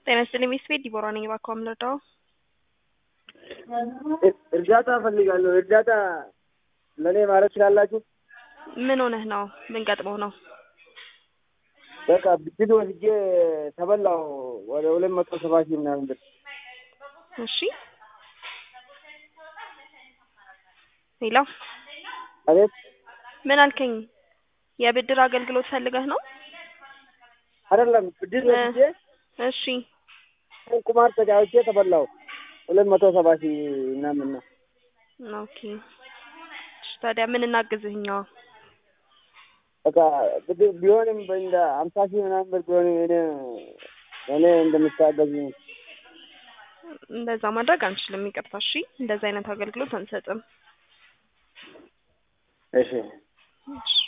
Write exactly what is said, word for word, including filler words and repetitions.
ጤና ይስጥልኝ ሚስት ቤት ዲቦራ ነኝ። እባክዎ አምልጠው እርዳታ እፈልጋለሁ። እርዳታ ለኔ ማለት ትችላላችሁ? ምን ሆነህ ነው? ምን ገጥሞህ ነው? በቃ ብድር ወስጄ ተበላው ወደ ሁለት መቶ ሰባ ሺህ ምናምን ብር። እሺ ሄሎ አቤት። ምን አልከኝ? የብድር አገልግሎት ፈልገህ ነው? አይደለም ብድር ወስጄ እሺ ቁማር ተጫውቼ ተበላው ሁለት መቶ ሰባ ሺህ ምናምን ነው። ኦኬ ታዲያ ምን እናግዝህኛው? በቃ ብድር ቢሆንም በእንደ ሃምሳ ሺህ ምናምን ብር ቢሆንም እኔ እኔ እንደምታገዝ እንደዛ ማድረግ አንችልም። ይቅርታ እሺ። እንደዛ አይነት አገልግሎት አንሰጥም። እሺ እሺ